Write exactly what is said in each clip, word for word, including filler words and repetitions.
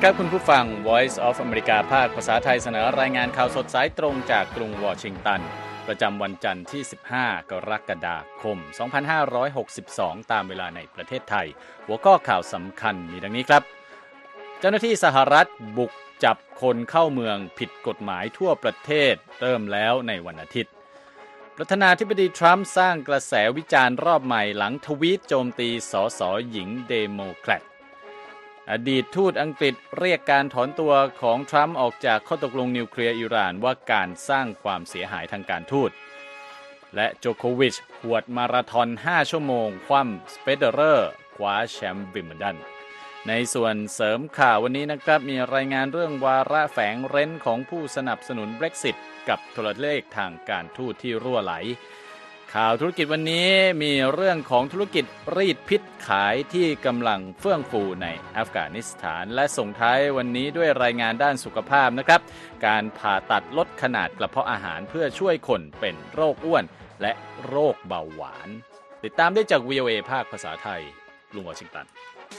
ครับคุณผู้ฟัง Voice of America ภาคภาษาไทยเสนอรายงานข่าวสดสายตรงจากกรุงวอชิงตันประจำวันจันทร์ที่สิบห้ากรกฎาคมสองพันห้าร้อยหกสิบสองตามเวลาในประเทศไทยหัวข้อข่าวสำคัญมีดังนี้ครับเจ้าหน้าที่สหรัฐบุกจับคนเข้าเมืองผิดกฎหมายทั่วประเทศเริ่มแล้วในวันอาทิตย์ประธานาธิบดีทรัมป์สร้างกระแสวิจารณ์รอบใหม่หลังทวีตโจมตีสสหญิงเดโมแครตอดีตทูตอังกฤษเรียกการถอนตัวของทรัมป์ออกจากข้อตกลงนิวเคลียร์อิหร่านว่าการสร้างความเสียหายทางการทูตและโจโควิชหวดมาราธอนห้าชั่วโมงคว่ำเฟเดอเรอร์คว้าแชมป์วิมเบิลดันในส่วนเสริมข่าววันนี้นะครับมีรายงานเรื่องวาระแฝงเร้นของผู้สนับสนุน Brexit กับโทรเลขทางการทูตที่รั่วไหลข่าวธุรกิจวันนี้มีเรื่องของธุรกิจรีดพิษขายที่กำลังเฟื่องฟูในอัฟกานิสถานและส่งท้ายวันนี้ด้วยรายงานด้านสุขภาพนะครับการผ่าตัดลดขนาดกระเพาะอาหารเพื่อช่วยคนเป็นโรคอ้วนและโรคเบาหวานติดตามได้จาก วี โอ เอ ภาคภาษาไทยกรุงวอชิงตัน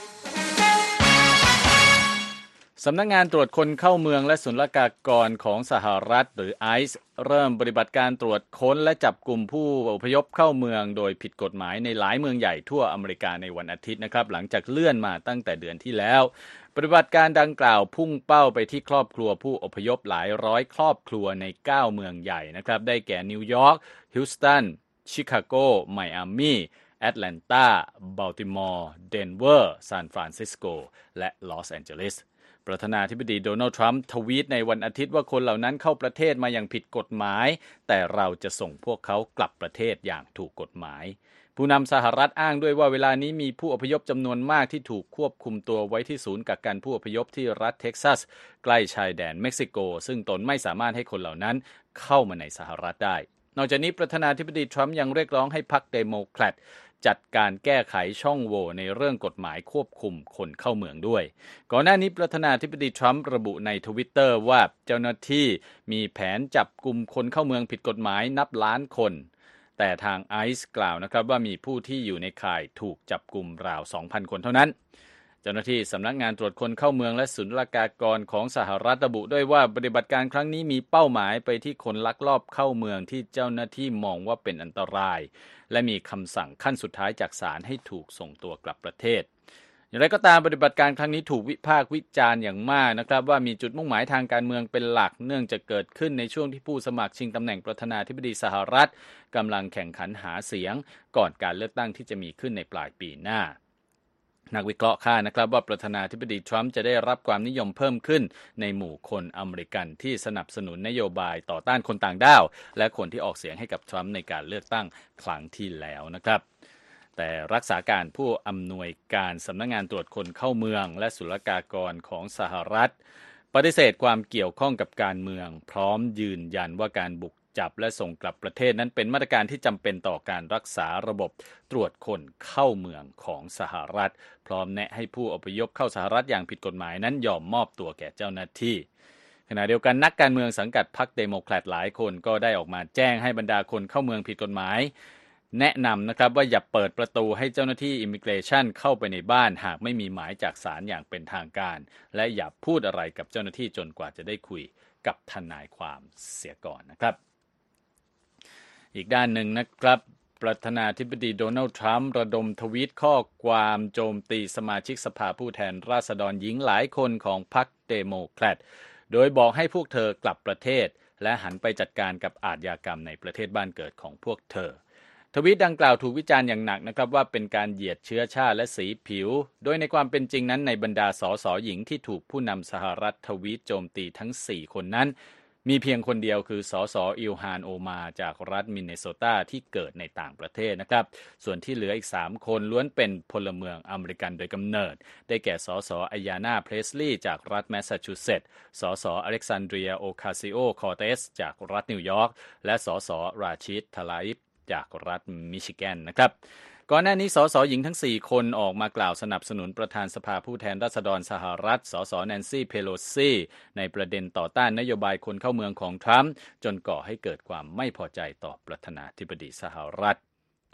สำนักงานตรวจคนเข้าเมืองและศุลกากรของสหรัฐหรือ ไอ ซี อี เริ่มปฏิบัติการตรวจค้นและจับกลุ่มผู้อพยพเข้าเมืองโดยผิดกฎหมายในหลายเมืองใหญ่ทั่วอเมริกาในวันอาทิตย์นะครับหลังจากเลื่อนมาตั้งแต่เดือนที่แล้วปฏิบัติการดังกล่าวพุ่งเป้าไปที่ครอบครัวผู้อพยพหลายร้อยครอบครัวในเก้าเมืองใหญ่นะครับได้แก่นิวยอร์กฮิวสตันชิคาโกไมอามีแอตแลนตาบัลติมอร์เดนเวอร์ซานฟรานซิสโกและลอสแอนเจลิสประธานาธิบดีโดนัลด์ทรัมป์ทวีตในวันอาทิตย์ว่าคนเหล่านั้นเข้าประเทศมาอย่างผิดกฎหมายแต่เราจะส่งพวกเขากลับประเทศอย่างถูกกฎหมายผู้นำสหรัฐอ้างด้วยว่าเวลานี้มีผู้อพยพจำนวนมากที่ถูกควบคุมตัวไว้ที่ศูนย์กักกันผู้อพยพที่รัฐเท็กซัสใกล้ชายแดนเม็กซิโกซึ่งตนไม่สามารถให้คนเหล่านั้นเข้ามาในสหรัฐได้นอกจากนี้ประธานาธิบดีทรัมป์ยังเรียกร้องให้พรรคเดโมแครตจัดการแก้ไขช่องโหว่ในเรื่องกฎหมายควบคุมคนเข้าเมืองด้วยก่อนหน้านี้ประธานาธิบดีทรัมป์ระบุใน Twitter ว่าเจ้าหน้าที่มีแผนจับกุมคนเข้าเมืองผิดกฎหมายนับล้านคนแต่ทาง ไอ ซี อี กล่าวนะครับว่ามีผู้ที่อยู่ในข่ายถูกจับกุมราว สองพัน คนเท่านั้นเจ้าหน้าที่สำนักงานตรวจคนเข้าเมืองและศุลกากรของสหรัฐระบุด้วยว่าปฏิบัติการครั้งนี้มีเป้าหมายไปที่คนลักลอบเข้าเมืองที่เจ้าหน้าที่มองว่าเป็นอันตรายและมีคำสั่งขั้นสุดท้ายจากศาลให้ถูกส่งตัวกลับประเทศอย่างไรก็ตามปฏิบัติการครั้งนี้ถูกวิพากษ์วิจารณ์อย่างมากนะครับว่ามีจุดมุ่งหมายทางการเมืองเป็นหลักเนื่องจากเกิดขึ้นในช่วงที่ผู้สมัครชิงตำแหน่งประธานาธิบดีสหรัฐกำลังแข่งขันหาเสียงก่อนการเลือกตั้งที่จะมีขึ้นในปลายปีหน้านักวิเคราะห์คาดนะครับว่าประธานาธิบดีทรัมป์จะได้รับความนิยมเพิ่มขึ้นในหมู่คนอเมริกันที่สนับสนุนนโยบายต่อต้านคนต่างด้าวและคนที่ออกเสียงให้กับทรัมป์ในการเลือกตั้งครั้งที่แล้วนะครับแต่รักษาการผู้อำนวยการสำนักงานตรวจคนเข้าเมืองและศุลกากรของสหรัฐปฏิเสธความเกี่ยวข้องกับการเมืองพร้อมยืนยันว่าการบุกจับและส่งกลับประเทศนั้นเป็นมาตรการที่จำเป็นต่อการรักษาระบบตรวจคนเข้าเมืองของสหรัฐพร้อมแนะให้ผู้อพยพเข้าสหรัฐอย่างผิดกฎหมายนั้นยอมมอบตัวแก่เจ้าหน้าที่ขณะเดียวกันนักการเมืองสังกัดพรรคเดโมแครตหลายคนก็ได้ออกมาแจ้งให้บรรดาคนเข้าเมืองผิดกฎหมายแนะนำนะครับว่าอย่าเปิดประตูให้เจ้าหน้าที่อิมิเกรชันเข้าไปในบ้านหากไม่มีหมายจากศาลอย่างเป็นทางการและอย่าพูดอะไรกับเจ้าหน้าที่จนกว่าจะได้คุยกับทนายความเสียก่อนนะครับอีกด้านหนึ่งนะครับประธานาธิบดีโดนัลด์ทรัมป์ระดมทวีตข้อความโจมตีสมาชิกสภาผู้แทนราษฎรหญิงหลายคนของพรรคเดโมแครตโดยบอกให้พวกเธอกลับประเทศและหันไปจัดการกับอาชญากรรมในประเทศบ้านเกิดของพวกเธอทวีตดังกล่าวถูกวิจารณ์อย่างหนักนะครับว่าเป็นการเหยียดเชื้อชาติและสีผิวโดยในความเป็นจริงนั้นในบรรดาสสหญิงที่ถูกผู้นำสหรัฐทวีตโจมตีทั้งสี่คนนั้นมีเพียงคนเดียวคือสสอิลฮานโอมาจากรัฐมินเนโซตาที่เกิดในต่างประเทศนะครับส่วนที่เหลืออีกสามคนล้วนเป็นพลเมืองอเมริกันโดยกำเนิดได้แก่สสอัยานาเพรสลีย์จากรัฐแมสซาชูเซตส์สสอเล็กซานเดรียโอคาซิโอคอร์เตสจากรัฐนิวยอร์กและสสราชิดทลาอิฟจากรัฐมิชิแกนนะครับก่อนหน้านี้สสหญิงทั้งสี่คนออกมากล่าวสนับสนุนประธานสภาผู้แทนราษฎรสหรัฐสสแนนซี่เพโลซีในประเด็นต่อต้านนโยบายคนเข้าเมืองของทรัมป์จนก่อให้เกิดความไม่พอใจต่อประธานาธิบดีสหรัฐ จ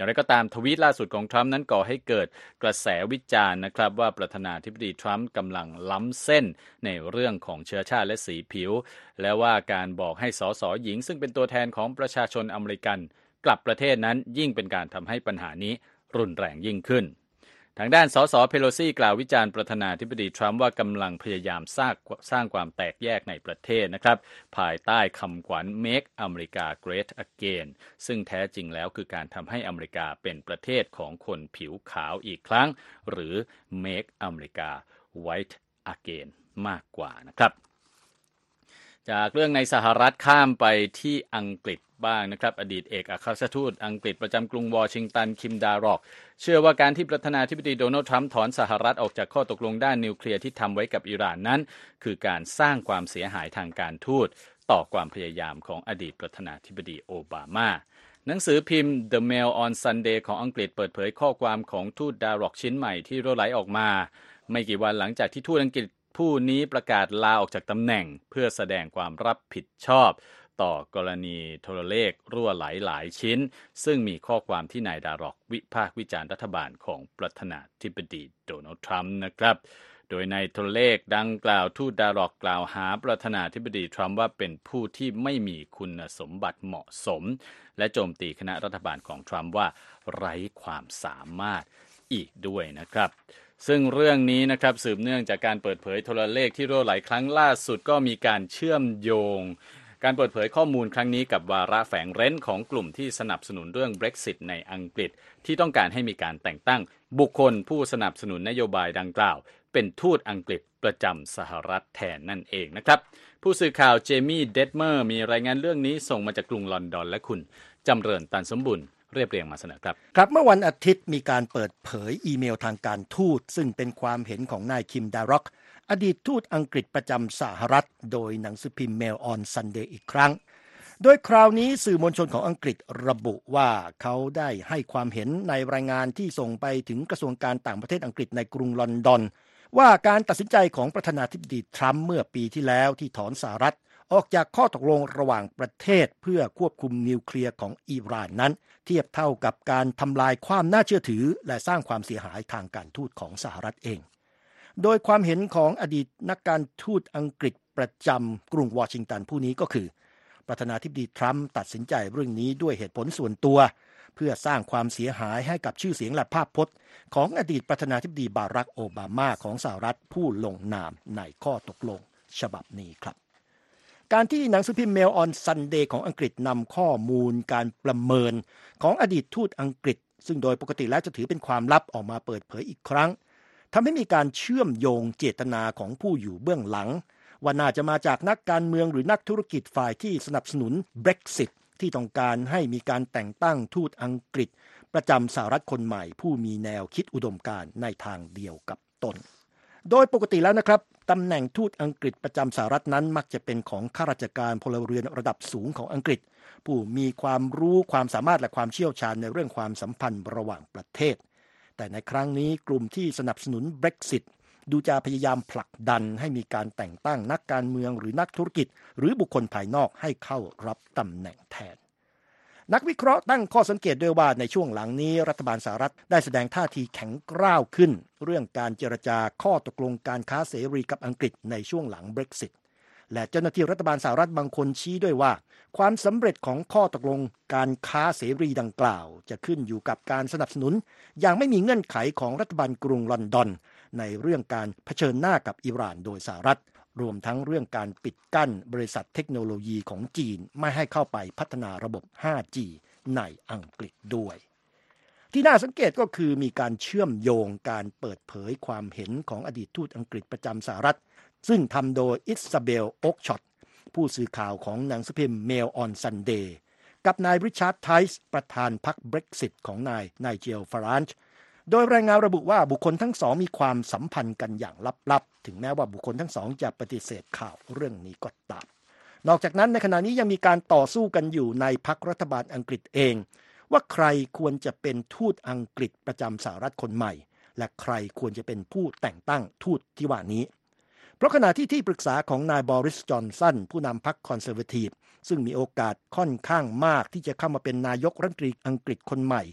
อย่างไรก็ตามทวีตล่าสุดของทรัมป์นั้นก่อให้เกิดกระแสวิจารณ์นะครับว่าประธานาธิบดีทรัมป์กำลังล้ำเส้นในเรื่องของเชื้อชาติและสีผิวและว่าการบอกให้สสหญิงซึ่งเป็นตัวแทนของประชาชนอเมริกันกลับประเทศนั้นยิ่งเป็นการทำให้ปัญหานี้รุนแรงยิ่งขึ้นทางด้านสสเพโลซีกล่าววิจารณ์ประธานาธิบดีทรัมป์ว่ากำลังพยายามสร้างสร้างความแตกแยกในประเทศนะครับภายใต้คำขวัญ Make America Great Again ซึ่งแท้จริงแล้วคือการทำให้อเมริกาเป็นประเทศของคนผิวขาวอีกครั้งหรือ Make America White Again มากกว่านะครับจากเรื่องในสหรัฐข้ามไปที่อังกฤษบ้างนะครับอดีตเอกอัครราชทูตอังกฤษประจำกรุงวอชิงตันคิมดาร็อกเชื่อว่าการที่ประธานาธิบดีโดนัลด์ทรัมป์ถอนสหรัฐออกจากข้อตกลงด้านนิวเคลียร์ที่ทำไว้กับอิหร่านนั้นคือการสร้างความเสียหายทางการทูตต่อความพยายามของอดีตประธานาธิบดีโอบามาหนังสือพิมพ์ The Mail on Sunday ของอังกฤษเปิดเผยข้อความของทูตดาร็อกชิ้นใหม่ที่รั่วไหลออกมาไม่กี่วันหลังจากที่ทูตอังกฤษผู้นี้ประกาศลาออกจากตำแหน่งเพื่อแสดงความรับผิดชอบต่อกรณีโทรเลขรั่วไหลหลายชิ้นซึ่งมีข้อความที่นายดาร็อกวิพากษ์วิจารณ์รัฐบาลของประธานาธิบดีโดนัลด์ทรัมป์นะครับโดยในโทรเลขดังกล่าวทูตดาร็อกกล่าวหาประธานาธิบดีทรัมป์ว่าเป็นผู้ที่ไม่มีคุณสมบัติเหมาะสมและโจมตีคณะรัฐบาลของทรัมป์ว่าไร้ความสามารถอีกด้วยนะครับซึ่งเรื่องนี้นะครับสืบเนื่องจากการเปิดเผยโทรเลขที่รั่วไหลครั้งล่าสุดก็มีการเชื่อมโยงการเปิดเผยข้อมูลครั้งนี้กับวาระแฝงเร้นของกลุ่มที่สนับสนุนเรื่อง Brexit ในอังกฤษที่ต้องการให้มีการแต่งตั้งบุคคลผู้สนับสนุนนโยบายดังกล่าวเป็นทูตอังกฤษประจำสหรัฐแทนนั่นเองนะครับผู้สื่อข่าวเจมี่เดดเมอร์มีรายงานเรื่องนี้ส่งมาจากกรุงลอนดอนและคุณจำเริญตันสมบุญเรียบเรียงมาเสนอครับครับเมื่อวันอาทิตย์มีการเปิดเผยอีเมลทางการทูตซึ่งเป็นความเห็นของนายคิมดาร็อกอดีตทูตอังกฤษประจำสหรัฐโดยหนังสือพิมพ์ Mail on Sunday อีกครั้งโดยคราวนี้สื่อมวลชนของอังกฤษระบุว่าเขาได้ให้ความเห็นในรายงานที่ส่งไปถึงกระทรวงการต่างประเทศอังกฤษในกรุงลอนดอนว่าการตัดสินใจของประธานาธิบดีทรัมป์เมื่อปีที่แล้วที่ถอนสหรัฐออกจากข้อตกลงระหว่างประเทศเพื่อควบคุมนิวเคลียร์ของอิหร่านนั้นเทียบเท่ากับการทำลายความน่าเชื่อถือและสร้างความเสียหายทางการทูตของสหรัฐเองโดยความเห็นของอดีตนักการทูตอังกฤษประจำกรุงวอชิงตันผู้นี้ก็คือประธานาธิบดีทรัมป์ตัดสินใจเรื่องนี้ด้วยเหตุผลส่วนตัวเพื่อสร้างความเสียหายให้กับชื่อเสียงและภาพพจน์ของอดีตประธานาธิบดีบารักโอบามาของสหรัฐผู้ลงนามในข้อตกลงฉบับนี้ครับการที่หนังสือพิมพ์ Mail on Sunday ของอังกฤษนำข้อมูลการประเมินของอดีตทูตอังกฤษซึ่งโดยปกติแล้วจะถือเป็นความลับออกมาเปิดเผยอีกครั้งทำให้มีการเชื่อมโยงเจตนาของผู้อยู่เบื้องหลังว่าน่าจะมาจากนักการเมืองหรือนักธุรกิจฝ่ายที่สนับสนุน Brexit ที่ต้องการให้มีการแต่งตั้งทูตอังกฤษประจำสหรัฐคนใหม่ผู้มีแนวคิดอุดมการณ์ในทางเดียวกับตนโดยปกติแล้วนะครับตำแหน่งทูตอังกฤษประจำสหรัฐนั้นมักจะเป็นของข้าราชการพลเรือนระดับสูงของอังกฤษผู้มีความรู้ความสามารถและความเชี่ยวชาญในเรื่องความสัมพันธ์ระหว่างประเทศแต่ในครั้งนี้กลุ่มที่สนับสนุน Brexit ดูจะพยายามผลักดันให้มีการแต่งตั้งนักการเมืองหรือนักธุรกิจหรือบุคคลภายนอกให้เข้ารับตำแหน่งแทนนักวิเคราะห์ตั้งข้อสังเกตด้วยว่าในช่วงหลังนี้รัฐบาลสหรัฐได้แสดงท่าทีแข็งกร้าวขึ้นเรื่องการเจรจาข้อตกลงการค้าเสรีกับอังกฤษในช่วงหลัง Brexit และเจ้าหน้าที่รัฐบาลสหรัฐบางคนชี้ด้วยว่าความสำเร็จของข้อตกลงการค้าเสรีดังกล่าวจะขึ้นอยู่กับการสนับสนุนอย่างไม่มีเงื่อนไขของรัฐบาลกรุงลอนดอนในเรื่องการเผชิญหน้ากับอิหร่านโดยสหรัฐรวมทั้งเรื่องการปิดกั้นบริษัทเทคโนโลยีของจีนไม่ให้เข้าไปพัฒนาระบบ ไฟว์จี ในอังกฤษด้วยที่น่าสังเกตก็คือมีการเชื่อมโยงการเปิดเผยความเห็นของอดีตทูตอังกฤษประจำสหรัฐซึ่งทำโดยอิซาเบลโอ๊กช็อตผู้สื่อข่าวของหนังสือพิมพ์ Mail on Sunday กับนายริชาร์ดไทส์ประธานพรรค Brexit ของนายไนเจล ฟารานจ์โดยรายงานระบุว่าบุคคลทั้งสองมีความสัมพันธ์กันอย่างลับๆถึงแม้ว่าบุคคลทั้งสองจะปฏิเสธข่าวเรื่องนี้ก็ตามนอกจากนั้นในขณะนี้ยังมีการต่อสู้กันอยู่ในพรรครัฐบาลอังกฤษเองว่าใครควรจะเป็นทูตอังกฤษประจำสหรัฐคนใหม่และใครควรจะเป็นผู้แต่งตั้งทูตที่ว่านี้เพราะขณะที่ที่ปรึกษาของนายบอริส จอนสันผู้นำพรรคคอนเซอร์เวทีฟซึ่งมีโอกาสค่อนข้างมากที่จะเข้ามาเป็นนายกรัฐมนตรีอังกฤษคนใหม่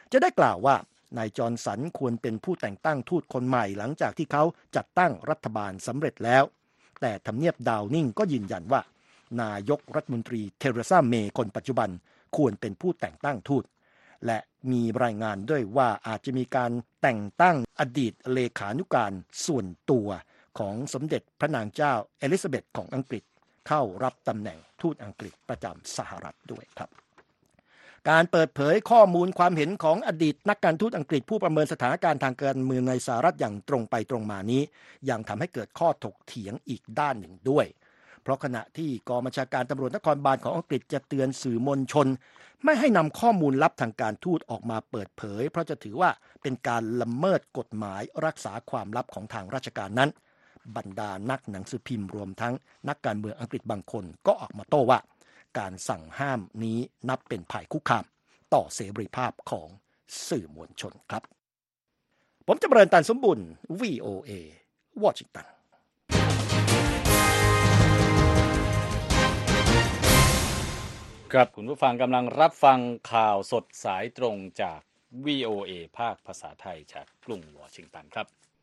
จะได้กล่าวว่านายจอห์นสันควรเป็นผู้แต่งตั้งทูตคนใหม่หลังจากที่เขาจัดตั้งรัฐบาลสำเร็จแล้วแต่ทำเนียบดาวนิงก็ยืนยันว่านายกรัฐมนตรีเทเรซาเมย์คนปัจจุบันควรเป็นผู้แต่งตั้งทูตและมีรายงานด้วยว่าอาจจะมีการแต่งตั้งอดีตเลขานุการส่วนตัวของสมเด็จพระนางเจ้าเอลิซาเบธของอังกฤษเข้ารับตำแหน่งทูตอังกฤษประจำสหรัฐด้วยครับการเปิดเผยข้อมูลความเห็นของอดีตนักการทูตอังกฤษผู้ประเมินสถานการณ์ทางการเมืองในสหรัฐอย่างตรงไปตรงมานี้ยังทำให้เกิดข้อถกเถียงอีกด้านหนึ่งด้วยเพราะขณะที่กองบัญชาการตำรวจนครบาลของอังกฤษจะเตือนสื่อมวลชนไม่ให้นำข้อมูลลับทางการทูตออกมาเปิดเผยเพราะจะถือว่าเป็นการละเมิดกฎหมายรักษาความลับของทางราชการนั้นบรรดานักหนังสือพิมพ์รวมทั้งนักการเมืองอังกฤษบางคนก็ออกมาโต้ว่าการสั่งห้ามนี้นับเป็นภัยคุกคามต่อเสรีภาพของสื่อมวลชนครับผมจำเริญตันสมบุญ วี โอ เอ วอชิงตันครับคุณผู้ฟังกำลังรับฟังข่าวสดสายตรงจาก วี โอ เอ ภาคภาษาไทยจากกรุงวอชิงตันครับ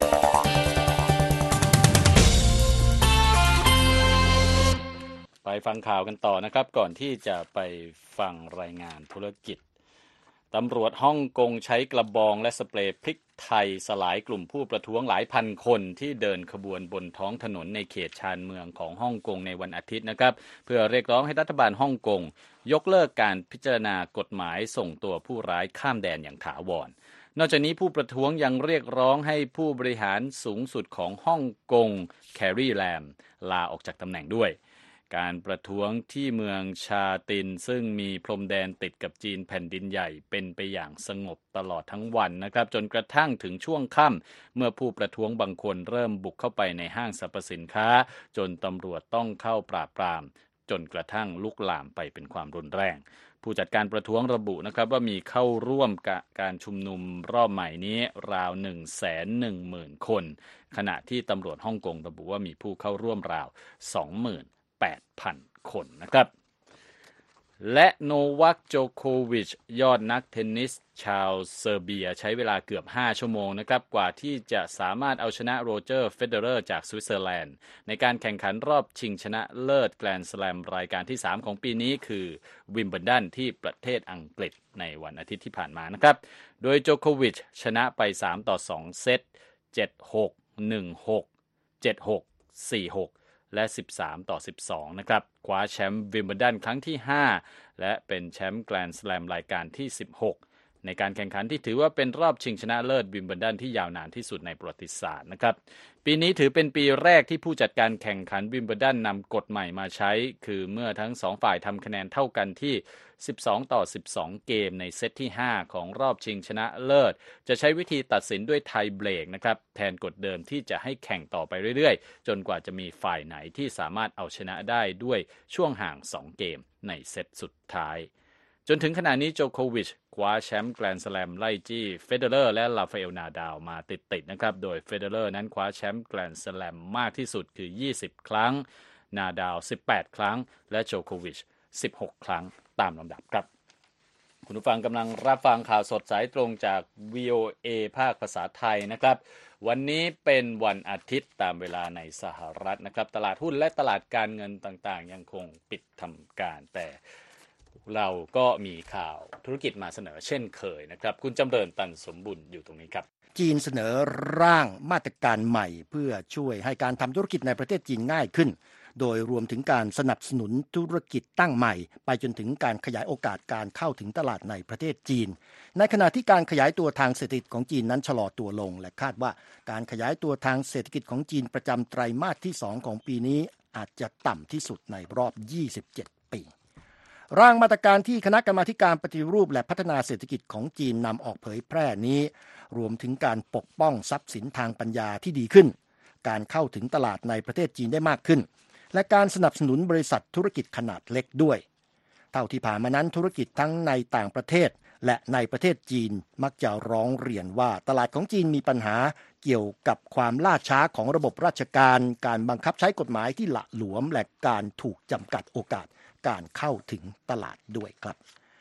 ไปฟังข่าวกันต่อนะครับก่อนที่จะไปฟังรายงานธุรกิจตำรวจฮ่องกงใช้กระบองและสเปรย์พริกไทยสลายกลุ่มผู้ประท้วงหลายพันคนที่เดินขบวนบนท้องถนนในเขตชานเมืองของฮ่องกงในวันอาทิตย์นะครับเพื่อเรียกร้องให้รัฐบาลฮ่องกงยกเลิกการพิจารณากฎหมายส่งตัวผู้ร้ายข้ามแดนอย่างถาวรนอกจากนี้ผู้ประท้วงยังเรียกร้องให้ผู้บริหารสูงสุดของฮ่องกงแคร์รีแลมลาออกจากตำแหน่งด้วยการประท้วงที่เมืองชาตินซึ่งมีพรมแดนติดกับจีนแผ่นดินใหญ่เป็นไปอย่างสงบตลอดทั้งวันนะครับจนกระทั่งถึงช่วงค่ำเมื่อผู้ประท้วงบางคนเริ่มบุกเข้าไปในห้างสรรพสินค้าจนตำรวจต้องเข้าปราบปรามจนกระทั่งลุกลามไปเป็นความรุนแรงผู้จัดการประท้วงระบุนะครับว่ามีเข้าร่วมกับการชุมนุมรอบใหม่นี้ราว หนึ่งแสนหนึ่งหมื่น คนขณะที่ตำรวจฮ่องกงระบุว่ามีผู้เข้าร่วมราว สองหมื่นแปดพัน คนนะครับและโนวัคโจโควิชยอดนักเทนนิสชาวเซอร์เบียใช้เวลาเกือบห้าชั่วโมงนะครับกว่าที่จะสามารถเอาชนะโรเจอร์เฟเดอเรอร์จากสวิตเซอร์แลนด์ในการแข่งขันรอบชิงชนะเลิศแกรนด์สแลมรายการที่สามของปีนี้คือวิมเบิลดันที่ประเทศอังกฤษในวันอาทิตย์ที่ผ่านมานะครับโดยโจโควิชชนะไปสามต่อสองเซต เจ็ดหก หนึ่งหก เจ็ดหก สี่หกและสิบสามต่อสิบสองนะครับคว้าแชมป์วิมเบิลดันครั้งที่ห้าและเป็นแชมป์แกรนด์สแลมรายการที่สิบหกในการแข่งขันที่ถือว่าเป็นรอบชิงชนะเลิศวิมเบิลดันที่ยาวนานที่สุดในประวัติศาสตร์นะครับปีนี้ถือเป็นปีแรกที่ผู้จัดการแข่งขันวิมเบิลดันนำกฎใหม่มาใช้คือเมื่อทั้งสองฝ่ายทำคะแนนเท่ากันที่สิบสองต่อสิบสองเกมในเซตที่ห้าของรอบชิงชนะเลิศจะใช้วิธีตัดสินด้วยไทยเบรกนะครับแทนกฎเดิมที่จะให้แข่งต่อไปเรื่อยๆจนกว่าจะมีฝ่ายไหนที่สามารถเอาชนะได้ด้วยช่วงห่างสองเกมในเซตสุดท้ายจนถึงขณะนี้โจโควิชคว้าแชมป์แกรนด์สแลมไล่จี้เฟเดอเรอร์และราฟาเอลนาดาลมาติดๆนะครับโดยเฟเดอเรอร์นั้นคว้าแชมป์แกรนด์สแลมมากที่สุดคือยี่สิบครั้งนาดาลสิบแปดครั้งและโจโควิชสิบหกครั้งตามลำดับครับคุณผู้ฟังกำลังรับฟังข่าวสดสายตรงจาก วี โอ เอ ภาคภาษาไทยนะครับวันนี้เป็นวันอาทิตย์ตามเวลาในสหรัฐนะครับตลาดหุ้นและตลาดการเงินต่างๆยังคงปิดทำการแต่เราก็มีข่าวธุรกิจมาเสนอเช่นเคยนะครับคุณจำเริญตันสมบุญอยู่ตรงนี้ครับจีนเสนอร่างมาตรการใหม่เพื่อช่วยให้การทำธุรกิจในประเทศจีนง่ายขึ้นโดยรวมถึงการสนับสนุนธุรกิจตั้งใหม่ไปจนถึงการขยายโอกาสการเข้าถึงตลาดในประเทศจีนในขณะที่การขยายตัวทางเศรษฐกิจของจีนนั้นชะลอตัวลงและคาดว่าการขยายตัวทางเศรษฐกิจของจีนประจำไตรมาสที่สองของปีนี้อาจจะต่ำที่สุดในรอบยี่สิบเจ็ดปีร่างมาตรการที่คณะกรรมาธิการปฏิรูปและพัฒนาเศรษฐกิจของจีนนำออกเผยแพร่นี้รวมถึงการปกป้องทรัพย์สินทางปัญญาที่ดีขึ้นการเข้าถึงตลาดในประเทศจีนได้มากขึ้นและการสนับสนุนบริษัทธุรกิจขนาดเล็กด้วยเท่าที่ผ่านมานั้นธุรกิจทั้งในต่างประเทศและในประเทศจีนมักจะร้องเรียนว่าตลาดของจีนมีปัญหาเกี่ยวกับความล่าช้าของระบบราชการการบังคับใช้กฎหมายที่หละหลวมและการถูกจำกัดโอกาสการเข้าถึงตลาดด้วยครับ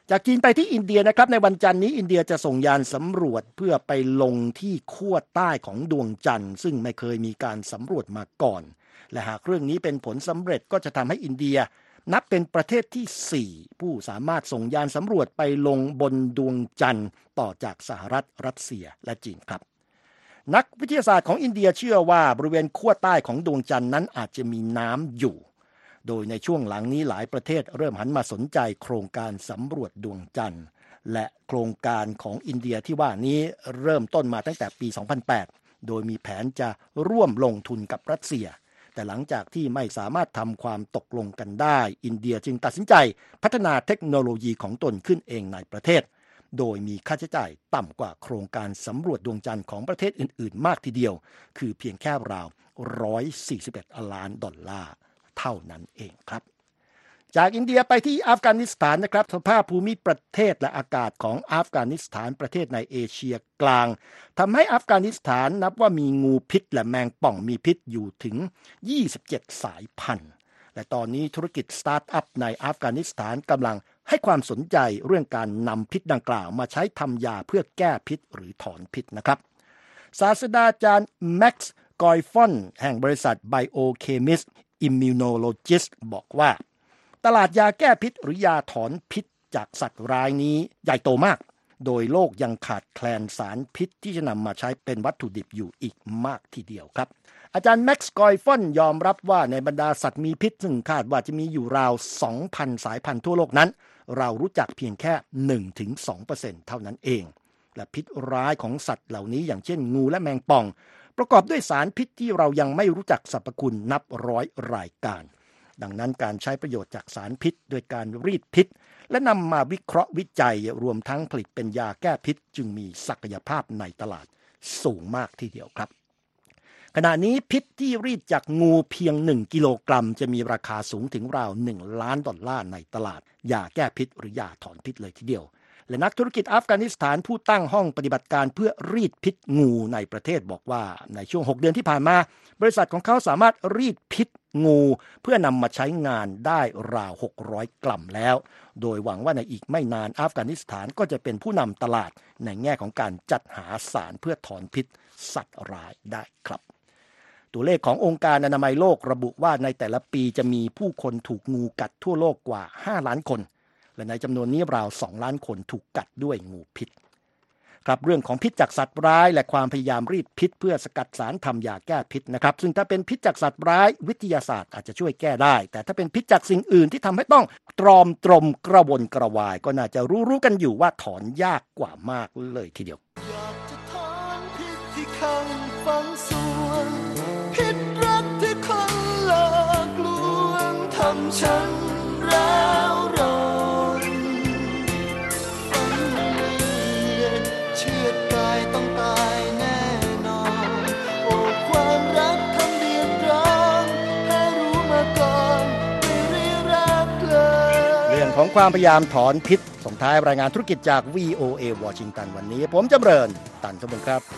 จากจีนไปที่อินเดียนะครับในวันจันทร์นี้อินเดียจะส่งยานสำรวจเพื่อไปลงที่ขั้วใต้ของดวงจันทร์ซึ่งไม่เคยมีการสำรวจมาก่อนและหากเรื่องนี้เป็นผลสำเร็จก็จะทำให้อินเดียนับเป็นประเทศที่สี่ผู้สามารถส่งยานสำรวจไปลงบนดวงจันทร์ต่อจากสหรัฐรัสเซียและจีนครับนักวิทยาศาสตร์ของอินเดียเชื่อว่าบริเวณขั้วใต้ของดวงจันทร์นั้นอาจจะมีน้ำอยู่โดยในช่วงหลังนี้หลายประเทศเริ่มหันมาสนใจโครงการสำรวจดวงจันทร์และโครงการของอินเดียที่ว่านี้เริ่มต้นมาตั้งแต่ปี สองพันแปด โดยมีแผนจะร่วมลงทุนกับรัสเซียแต่หลังจากที่ไม่สามารถทำความตกลงกันได้อินเดียจึงตัดสินใจพัฒนาเทคโนโลยีของตนขึ้นเองในประเทศโดยมีค่าใช้จ่ายต่ำกว่าโครงการสำรวจดวงจันทร์ของประเทศอื่นๆมากทีเดียวคือเพียงแค่ราวหนึ่งร้อยสี่สิบเอ็ดล้านดอลลาร์เท่านั้นเองครับจากอินเดียไปที่อัฟกานิสถานนะครับสภาพภูมิประเทศและอากาศของอัฟกานิสถานประเทศในเอเชียกลางทำให้อัฟกานิสถานนับว่ามีงูพิษและแมงป่องมีพิษอยู่ถึงยี่สิบเจ็ดสายพันธุ์และตอนนี้ธุรกิจสตาร์ทอัพในอัฟกานิสถานกำลังให้ความสนใจเรื่องการนำพิษดังกล่าวมาใช้ทำยาเพื่อแก้พิษหรือถอนพิษนะครับศาสตราจารย์แม็กซ์กอยฟอนแห่งบริษัท Biochemist Immunologist บอกว่าตลาดยาแก้พิษหรือยาถอนพิษจากสัตว์ร้ายนี้ใหญ่โตมากโดยโลกยังขาดแคลนสารพิษที่จะนำมาใช้เป็นวัตถุดิบอยู่อีกมากทีเดียวครับอาจารย์แม็กซ์กอยฟอนยอมรับว่าในบรรดาสัตว์มีพิษซึ่งคาดว่าจะมีอยู่ราว สองพัน สายพันธุ์ทั่วโลกนั้นเรารู้จักเพียงแค่ หนึ่งถึงสองเปอร์เซ็นต์ เท่านั้นเองและพิษร้ายของสัตว์เหล่านี้อย่างเช่นงูและแมงป่องประกอบด้วยสารพิษที่เรายังไม่รู้จักสรรพคุณนับร้อยรายการดังนั้นการใช้ประโยชน์จากสารพิษโดยการรีดพิษและนำมาวิเคราะห์วิจัยรวมทั้งผลิตเป็นยาแก้พิษจึงมีศักยภาพในตลาดสูงมากทีเดียวครับขณะนี้พิษที่รีดจากงูเพียงหนึ่งกิโลกรัมจะมีราคาสูงถึงราวหนึ่งล้านดอลลาร์ในตลาดยาแก้พิษหรือยาถอนพิษเลยทีเดียวและนักธุรกิจอัฟกานิสถานผู้ตั้งห้องปฏิบัติการเพื่อรีดพิษงูในประเทศบอกว่าในช่วงหกเดือนที่ผ่านมาบริษัทของเขาสามารถรีดพิษงูเพื่อนำมาใช้งานได้ราวหกร้อยกรัมแล้วโดยหวังว่าในอีกไม่นานอัฟกานิสถานก็จะเป็นผู้นำตลาดในแง่ของการจัดหาสารเพื่อถอนพิษสัตว์ร้ายได้ครับตัวเลขขององค์การอนามัยโลกระบุว่าในแต่ละปีจะมีผู้คนถูกงูกัดทั่วโลกกว่าห้าล้านคนและในจำนวนนี้ราวสองล้านคนถูกกัดด้วยงูพิษครับเรื่องของพิษจากสัตว์ร้ายและความพยายามรีดพิษเพื่อสกัดสารทำยาแก้พิษนะครับซึ่งถ้าเป็นพิษจากสัตว์ร้ายวิทยาศาสตร์อาจจะช่วยแก้ได้แต่ถ้าเป็นพิษจากสิ่งอื่นที่ทำให้ต้องตรอมตรมกระวนกระวายก็น่าจะรู้ๆกันอยู่ว่าถอนยากกว่ามากเลยทีเดียวอยากจะถอนพิษที่ข้างฝังสวงพิษรักที่คนหลอกลวงทำฉันร้าวรนฝันเลือดเชือดกายต้องตายแน่นอนโอ้ความรักทำเดือดร้อนให้รู้มาก่อนไม่รีรักเลยเรื่องของความพยายามถอนพิษส่งท้ายรายงานธุรกิจจาก วี โอ เอ วอชิงตันวันนี้ผมจำเริญตันสมบูรณ์ครับ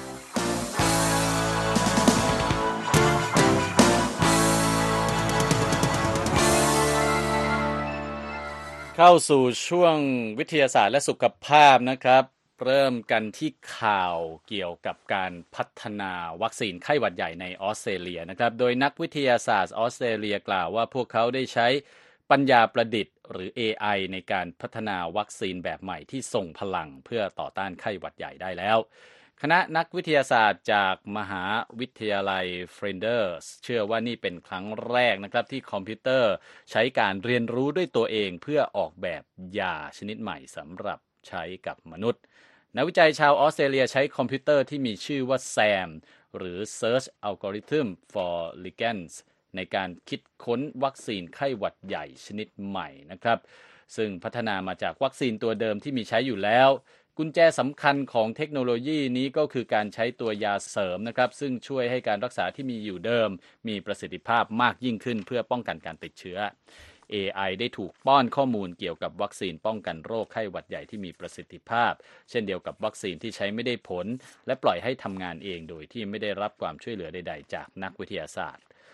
เข้าสู่ช่วงวิทยาศาสตร์และสุขภาพนะครับเริ่มกันที่ข่าวเกี่ยวกับการพัฒนาวัคซีนไข้หวัดใหญ่ในออสเตรเลียนะครับโดยนักวิทยาศาสตร์ออสเตรเลียกล่าวว่าพวกเขาได้ใช้ปัญญาประดิษฐ์หรือ เอ ไอ ในการพัฒนาวัคซีนแบบใหม่ที่ทรงพลังเพื่อต่อต้านไข้หวัดใหญ่ได้แล้วคณะนักวิทยาศาสตร์จากมหาวิทยาลัยเฟรนเดอร์สเชื่อว่านี่เป็นครั้งแรกนะครับที่คอมพิวเตอร์ใช้การเรียนรู้ด้วยตัวเองเพื่อออกแบบยาชนิดใหม่สำหรับใช้กับมนุษย์นักวิจัยชาวออสเตรเลียใช้คอมพิวเตอร์ที่มีชื่อว่า แซม หรือ Search Algorithm for Ligands ในการคิดค้นวัคซีนไข้หวัดใหญ่ชนิดใหม่นะครับซึ่งพัฒนามาจากวัคซีนตัวเดิมที่มีใช้อยู่แล้วกุญแจสำคัญของเทคโนโลยีนี้ก็คือการใช้ตัวยาเสริมนะครับซึ่งช่วยให้การรักษาที่มีอยู่เดิมมีประสิทธิภาพมากยิ่งขึ้นเพื่อป้องกันการติดเชื้อ เอ ไอ ได้ถูกป้อนข้อมูลเกี่ยวกับวัคซีนป้องกันโรคไข้หวัดใหญ่ที่มีประสิทธิภาพเช่นเดียวกับวัคซีนที่ใช้ไม่ได้ผลและปล่อยให้ทำงานเองโดยที่ไม่ได้รับความช่วยเหลือใดๆจากนักวิทยาศาสตร์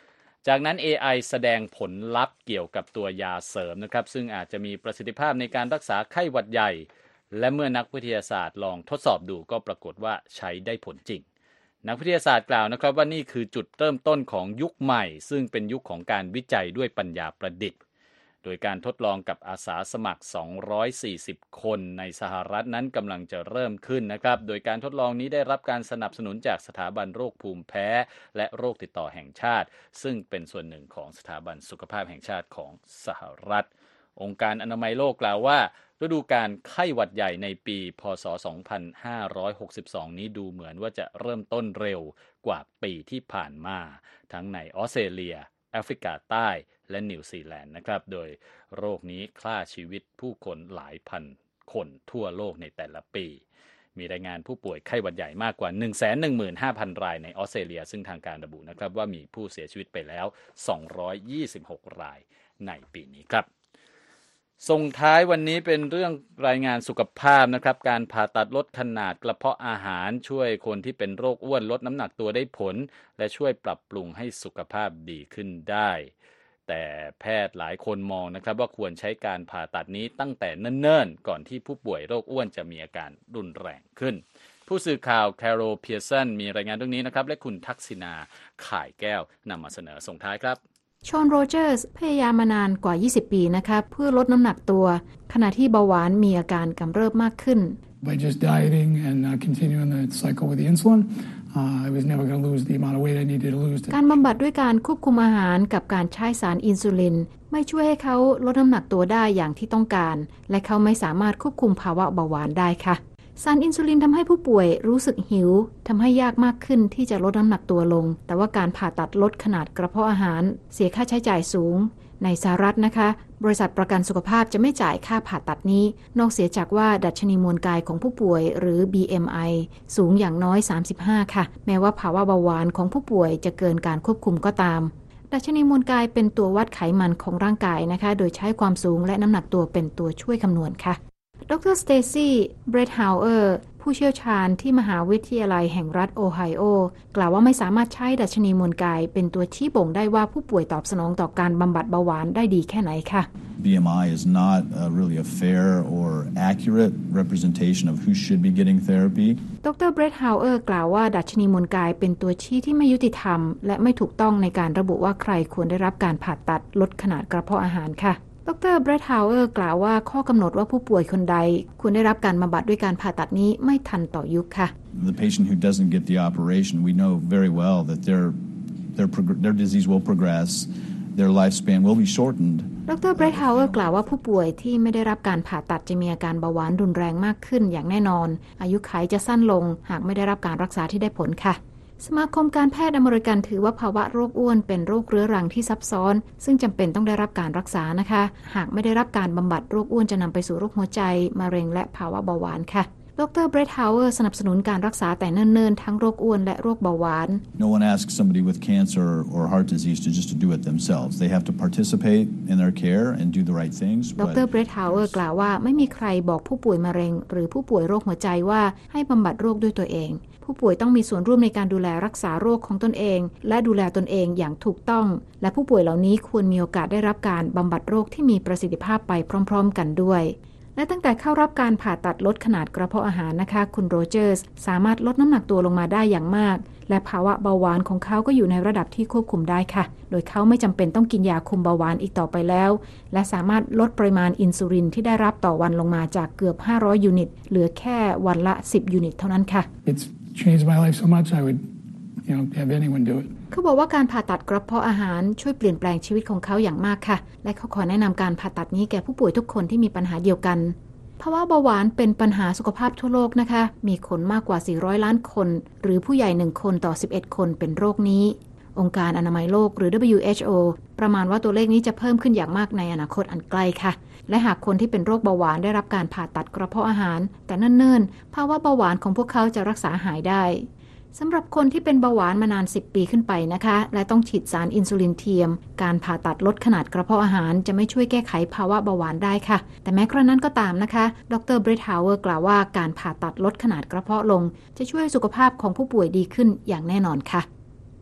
จากนั้น เอ ไอ แสดงผลลัพธ์เกี่ยวกับตัวยาเสริมนะครับซึ่งอาจจะมีประสิทธิภาพในการรักษาไข้หวัดใหญ่และเมื่อนักวิทยาศาสตร์ลองทดสอบดูก็ปรากฏว่าใช้ได้ผลจริงนักวิทยาศาสตร์กล่าวนะครับว่านี่คือจุดเริ่มต้นของยุคใหม่ซึ่งเป็นยุคของการวิจัยด้วยปัญญาประดิษฐ์โดยการทดลองกับอาสาสมัครสองร้อยสี่สิบคนในสหรัฐนั้นกำลังจะเริ่มขึ้นนะครับโดยการทดลองนี้ได้รับการสนับสนุนจากสถาบันโรคภูมิแพ้และโรคติดต่อแห่งชาติซึ่งเป็นส่วนหนึ่งของสถาบันสุขภาพแห่งชาติของสหรัฐองค์การอนามัยโลกกล่าวว่าฤดูกาลไข้หวัดใหญ่ในปีพ.ศ. สองพันห้าร้อยหกสิบสองนี้ดูเหมือนว่าจะเริ่มต้นเร็วกว่าปีที่ผ่านมาทั้งในออสเตรเลียแอฟริกาใต้และนิวซีแลนด์นะครับโดยโรคนี้ฆ่าชีวิตผู้คนหลายพันคนทั่วโลกในแต่ละปีมีรายงานผู้ป่วยไข้หวัดใหญ่มากกว่า หนึ่งแสนหนึ่งหมื่นห้าพัน รายในออสเตรเลียซึ่งทางการระบุนะครับว่ามีผู้เสียชีวิตไปแล้วสองร้อยยี่สิบหกรายในปีนี้ครับส่งท้ายวันนี้เป็นเรื่องรายงานสุขภาพนะครับการผ่าตัดลดขนาดกระเพาะอาหารช่วยคนที่เป็นโรคอ้วนลดน้ำหนักตัวได้ผลและช่วยปรับปรุงให้สุขภาพดีขึ้นได้แต่แพทย์หลายคนมองนะครับว่าควรใช้การผ่าตัดนี้ตั้งแต่เนิ่นๆก่อนที่ผู้ป่วยโรคอ้วนจะมีอาการรุนแรงขึ้นผู้สื่อข่าวแคโรล เพียร์สันมีรายงานเรื่องนี้นะครับและคุณทักษิณาข่ายแก้วนำมาเสนอส่งท้ายครับชอนโรเจอร์สพยายามมานานกว่ายี่สิบปีนะคะเพื่อลดน้ำหนักตัวขณะที่เบาหวานมีอาการกำเริบมากขึ้น By just dieting and uh, continuing the cycle with the insulin, uh, I was never going to lose the amount of weight I needed to lose. การบำบัดด้วยการควบคุมอาหารกับการใช้สารอินซูลินไม่ช่วยให้เขาลดน้ำหนักตัวได้อย่างที่ต้องการและเขาไม่สามารถควบคุมภาวะเบาหวานได้ค่ะสารอินซูลินทำให้ผู้ป่วยรู้สึกหิวทำให้ยากมากขึ้นที่จะลดน้ำหนักตัวลงแต่ว่าการผ่าตัดลดขนาดกระเพาะอาหารเสียค่าใช้จ่ายสูงในสหรัฐนะคะบริษัทประกันสุขภาพจะไม่จ่ายค่าผ่าตัดนี้นอกเสียจากว่าดัชนีมวลกายของผู้ป่วยหรือ บี เอ็ม ไอ สูงอย่างน้อยสามสิบห้าค่ะแม้ว่าภาวะเบาหวานของผู้ป่วยจะเกินการควบคุมก็ตามดัชนีมวลกายเป็นตัววัดไขมันของร่างกายนะคะโดยใช้ความสูงและน้ำหนักตัวเป็นตัวช่วยคำนวณค่ะดรสเตซี่เบรดฮาวเออร์ผู้เชี่ยวชาญที่มหาวิทยาลัยแห่งรัฐโอไฮโอกล่าวว่าไม่สามารถใช้ดัชนีมวลกายเป็นตัวชี้บ่งได้ว่าผู้ป่วยตอบสนองต่อการบำบัดเบาหวานได้ดีแค่ไหนค่ะบี เอ็ม ไอ is not uh, really a fair or accurate representation of who should be getting therapy ดรเบรดฮาวเออร์กล่าวว่าดัชนีมวลกายเป็นตัวชี้ที่ไม่ยุติธรรมและไม่ถูกต้องในการระบุว่าใครควรได้รับการผ่าตัดลดขนาดกระเพาะอาหารค่ะดรเบรดฮาวเออร์กล่าวว่าข้อกำหนดว่าผู้ป่วยคนใดควรได้รับการบำบัดด้วยการผ่าตัดนี้ไม่ทันต่อยุคค่ะ The patient who doesn't get the operation, we know very well that their their their disease will progress, their lifespan will be shortened. ดรเบรดฮาวเออร์กล่าวว่าผู้ป่วยที่ไม่ได้รับการผ่าตัดจะมีอาการเบาหวานรุนแรงมากขึ้นอย่างแน่นอนอายุขัยจะสั้นลงหากไม่ได้รับการรักษาที่ได้ผลค่ะสมาคมการแพทย์อเมริกันถือว่าภาวะโรคอ้วนเป็นโรคเรื้อรังที่ซับซ้อนซึ่งจำเป็นต้องได้รับการรักษานะคะหากไม่ได้รับการบำบัดโรคอ้วนจะนำไปสู่โรคหัวใจมะเร็งและภาวะเบาหวานค่ะดรเบรดฮาวเวอร์สนับสนุนการรักษาแต่เนิ่นๆทั้งโรคอ้วนและโรคเบาหวาน No one asks somebody with cancer or heart disease to just to do it themselves. They have to participate in their care and do the right things. ดรเบรดฮาวเวอร์กล่าวว่าไม่มีใครบอกผู้ป่วยมะเร็งหรือผู้ป่วยโรคหัวใจว่าให้บำบัดโรคด้วยตัวเองผู้ป่วยต้องมีส่วนร่วมในการดูแลรักษาโรคของตนเองและดูแลตนเองอย่างถูกต้องและผู้ป่วยเหล่านี้ควรมีโอกาสได้รับการบำบัดโรคที่มีประสิทธิภาพไปพร้อมๆกันด้วยและตั้งแต่เข้ารับการผ่าตัดลดขนาดกระเพาะอาหารนะคะคุณโรเจอร์สสามารถลดน้ำหนักตัวลงมาได้อย่างมากและภาวะเบาหวานของเขาก็อยู่ในระดับที่ควบคุมได้ค่ะโดยเขาไม่จำเป็นต้องกินยาคุมเบาหวานอีกต่อไปแล้วและสามารถลดปริมาณอินซูลินที่ได้รับต่อวันลงมาจากเกือบห้าร้อยยูนิตเหลือแค่วันละสิบยูนิตเท่านั้นค่ะ changed my life so much I would you know have anyone do it เขาบอกว่าการผ่าตัดกระเพาะอาหารช่วยเปลี่ยนแปลงชีวิตของเขาอย่างมากค่ะและเขาขอแนะนำการผ่าตัดนี้แก่ผู้ป่วยทุกคนที่มีปัญหาเดียวกันภาวะเบาหวานเป็นปัญหาสุขภาพทั่วโลกนะคะมีคนมากกว่าสี่ร้อยล้านคนหรือผู้ใหญ่หนึ่งคนต่อสิบเอ็ดคนเป็นโรคนี้องค์การอนามัยโลกหรือ ดับเบิลยู เอช โอ ประมาณว่าตัวเลขนี้จะเพิ่มขึ้นอย่างมากในอนาคตอันไกลค่ะและหากคนที่เป็นโรคเบาหวานได้รับการผ่าตัดกระเพาะอาหารแต่เนิ่นๆภาวะเบาหวานของพวกเขาจะรักษาหายได้สำหรับคนที่เป็นเบาหวานมานานสิบปีขึ้นไปนะคะและต้องฉีดสารอินซูลินเทียมการผ่าตัดลดขนาดกระเพาะอาหารจะไม่ช่วยแก้ไขภาวะเบาหวานได้ค่ะแต่แม้กระนั้นก็ตามนะคะดรเบรดฮาวเวอร์กล่าวว่าการผ่าตัดลดขนาดกระเพาะลงจะช่วยสุขภาพของผู้ป่วยดีขึ้นอย่างแน่นอนค่ะ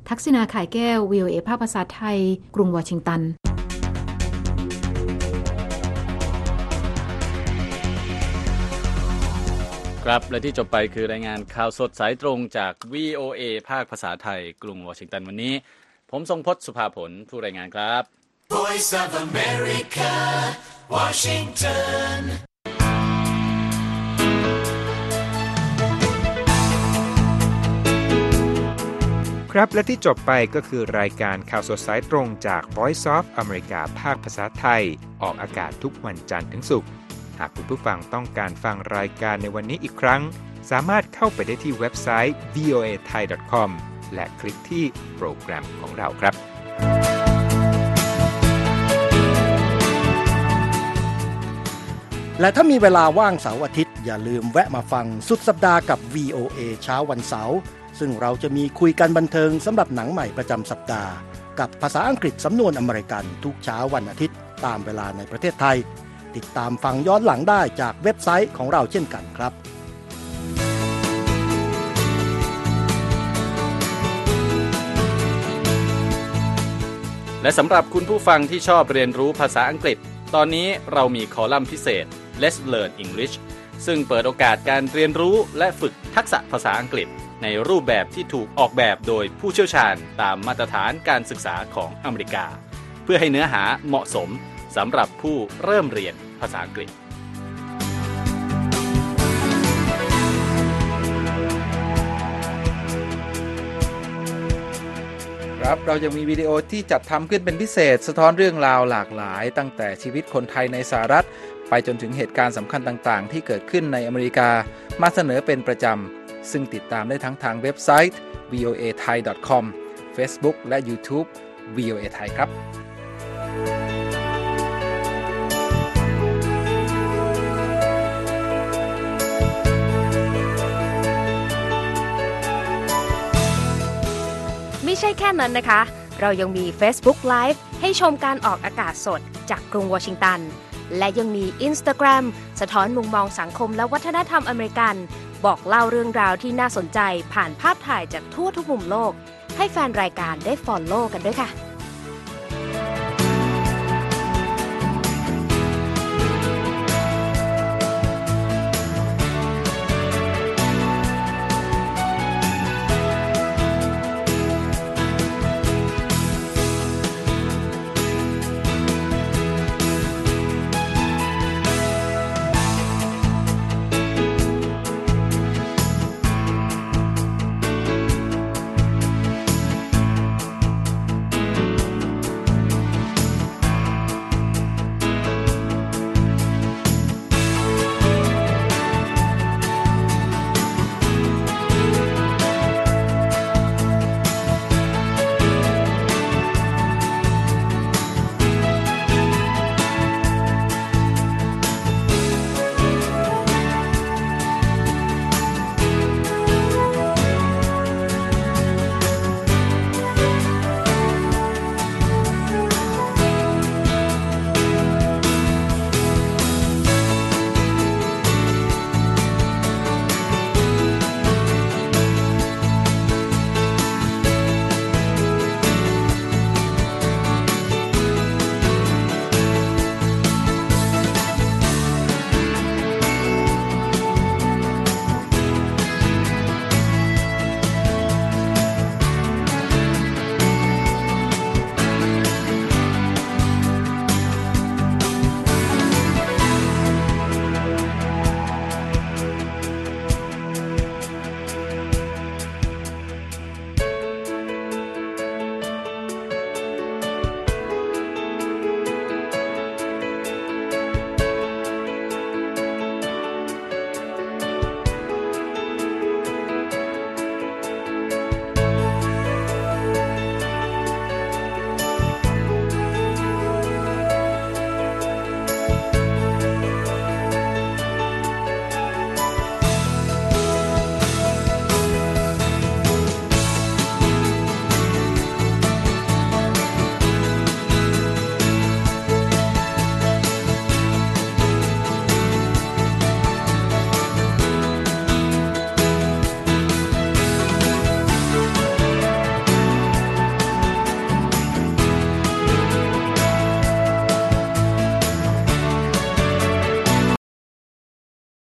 ทักษิณาข่ายแก้ว วี โอ เอ ภาคภาษาไทยกรุงวอชิงตันครับและที่จบไปคือรายงานข่าวสดสายตรงจาก วี โอ เอ ภาคภาษาไทยกรุงวอชิงตันวันนี้ผมทรงพจน์สุภาผลผู้รายงานครับ Voice of America Washington ครับและที่จบไปก็คือรายการข่าวสดสายตรงจาก Voice of America ภาคภาษาไทยออกอากาศทุกวันจันทร์ถึงศุกร์หากคุณผู้ฟังต้องการฟังรายการในวันนี้อีกครั้งสามารถเข้าไปได้ที่เว็บไซต์ วี โอ เอ ไทย ดอท คอม และคลิกที่โปรแกรมของเราครับและถ้ามีเวลาว่างเสาร์อาทิตย์อย่าลืมแวะมาฟังสุดสัปดาห์กับ วี โอ เอ เช้าวันเสาร์ซึ่งเราจะมีคุยกันบันเทิงสำหรับหนังใหม่ประจำสัปดาห์กับภาษาอังกฤษสำนวนอเมริกันทุกเช้าวันอาทิตย์ตามเวลาในประเทศไทยติดตามฟังย้อนหลังได้จากเว็บไซต์ของเราเช่นกันครับและสำหรับคุณผู้ฟังที่ชอบเรียนรู้ภาษาอังกฤษตอนนี้เรามีคอลัมน์พิเศษ Let's Learn English ซึ่งเปิดโอกาสการเรียนรู้และฝึกทักษะภาษาอังกฤษในรูปแบบที่ถูกออกแบบโดยผู้เชี่ยวชาญตามมาตรฐานการศึกษาของอเมริกาเพื่อให้เนื้อหาเหมาะสมสำหรับผู้เริ่มเรียนภาษาอังกฤษครับเรายังมีวิดีโอที่จัดทำขึ้นเป็นพิเศษสะท้อนเรื่องราวหลากหลายตั้งแต่ชีวิตคนไทยในสหรัฐไปจนถึงเหตุการณ์สำคัญต่างๆที่เกิดขึ้นในอเมริกามาเสนอเป็นประจำซึ่งติดตามได้ทั้งทางเว็บไซต์ วี โอ เอ ไทย ดอท คอม Facebook และ YouTube วี โอ เอ ไทยครับไม่ใช่แค่นั้นนะคะเรายังมี Facebook Live ให้ชมการออกอากาศสดจากกรุงวอชิงตันและยังมี Instagram สะท้อนมุมมองสังคมและวัฒนธรรมอเมริกันบอกเล่าเรื่องราวที่น่าสนใจผ่านภาพถ่ายจากทั่วทุกมุมโลกให้แฟนรายการได้ follow กันด้วยค่ะ